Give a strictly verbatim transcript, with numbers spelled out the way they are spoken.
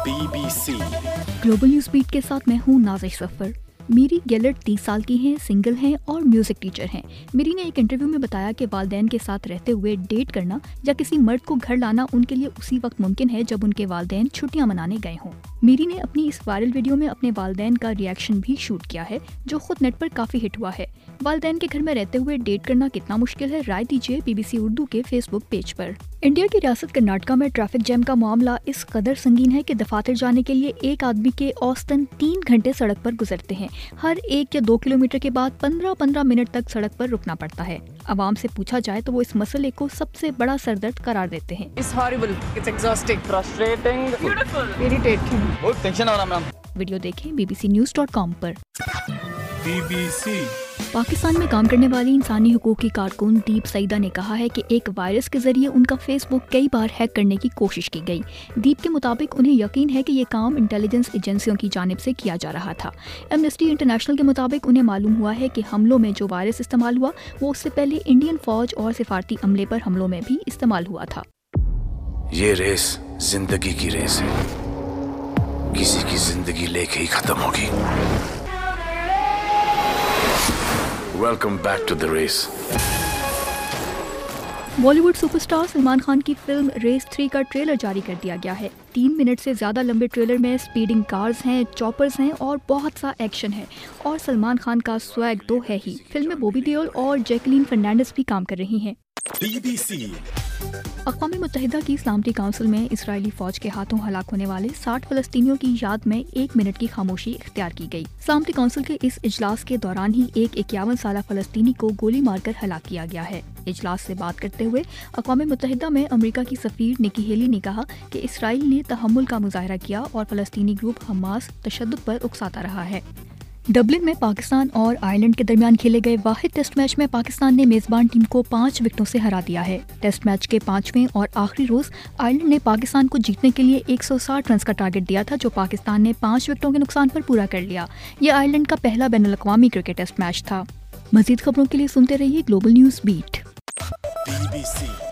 B B C global news beat के साथ मैं हूँ नाज़िश सफर। मीरी गेलर्ट तीस साल की हैं, सिंगल हैं और म्यूजिक टीचर हैं। मीरी ने एक इंटरव्यू में बताया कि वालिदैन के साथ रहते हुए डेट करना या किसी मर्द को घर लाना उनके लिए उसी वक्त मुमकिन है जब उनके वालिदैन छुट्टियां मनाने गए हों। मीरी ने अपनी इस वायरल वीडियो में अपने वालिदैन का रिएक्शन भी शूट किया है, जो खुद नेट पर काफी हिट हुआ है। वालिदैन के घर में रहते हुए डेट करना कितना मुश्किल है, राय दीजिए बीबीसी उर्दू के फेसबुक पेज पर। इंडिया की रियासत कर्नाटका में ट्रैफिक जैम का मामला इस कदर संगीन है कि दफातर जाने के लिए एक आदमी के औसतन तीन घंटे सड़क पर गुजरते हैं। हर एक या दो किलोमीटर के बाद पंद्रह पंद्रह मिनट तक सड़क पर रुकना पड़ता है। आवाम से पूछा जाए तो वो इस मसले को सबसे बड़ा सरदर्द करार देते हैं। It's horrible. It's exhausting. Frustrating. Beautiful. Irritating. बहुत टेंशन आ रहा है। वीडियो देखें B B C news dot com पर। बी बी सी पाकिस्तान में काम करने वाली इंसानी हुकूक की कारकुन दीप सईदा ने कहा है कि एक वायरस के जरिए उनका फेसबुक कई बार हैक करने की कोशिश की गई। दीप के मुताबिक उन्हें यकीन है कि ये काम इंटेलिजेंस एजेंसियों की जानिब से किया जा रहा था। एमनेस्टी इंटरनेशनल के मुताबिक उन्हें मालूम हुआ है कि हमलों में जो वायरस इस्तेमाल हुआ वो उससे पहले इंडियन फौज और सिफारती अमले पर हमलों में भी इस्तेमाल हुआ था। ये रेस जिंदगी की रेस है, किसी की जिंदगी लेके ही खत्म होगी। Welcome back to the race. Bollywood superstar Salman Khan की फिल्म रेस थ्री का ट्रेलर जारी कर दिया गया है। तीन मिनट से ज्यादा लंबे ट्रेलर में स्पीडिंग कार्स हैं, चॉपर्स हैं और बहुत सा एक्शन है। और सलमान खान का स्वैग तो है ही। फिल्म में बॉबी देओल और जैकलीन फर्नांडिस भी काम कर रही हैं। बी बी सी अक़वाम मुत्तहिदा की सलामती काउंसिल में इजरायली फौज के हाथों हलाक होने वाले साठ फलस्तीनियों की याद में एक मिनट की खामोशी इख्तियार की गई। सलामती काउंसिल के इस इजलास के दौरान ही एक इक्यावन साला फलस्तीनी को गोली मारकर हलाक किया गया है। इजलास से बात करते हुए अक़वाम मुत्तहिदा में अमेरिका की सफीर निकी हेली ने कहा कि इसराइल ने तहम्मुल का मुजाहरा किया और फलस्तीनी ग्रुप हमास तशद्दुद पर उकसाता रहा है। डबलिन में पाकिस्तान और आयरलैंड के दरमियान खेले गए वाहिद टेस्ट मैच में पाकिस्तान ने मेजबान टीम को पाँच विकेटों से हरा दिया है। टेस्ट मैच के पांचवें और आखिरी रोज आयरलैंड ने पाकिस्तान को जीतने के लिए एक सौ साठ रन का टारगेट दिया था, जो पाकिस्तान ने पाँच विकेटों के नुकसान पर पूरा कर लिया। यह आयरलैंड का पहला बैनुल अक़वामी क्रिकेट टेस्ट मैच था। मजीद खबरों के लिए सुनते रहिए global news beat. B B सी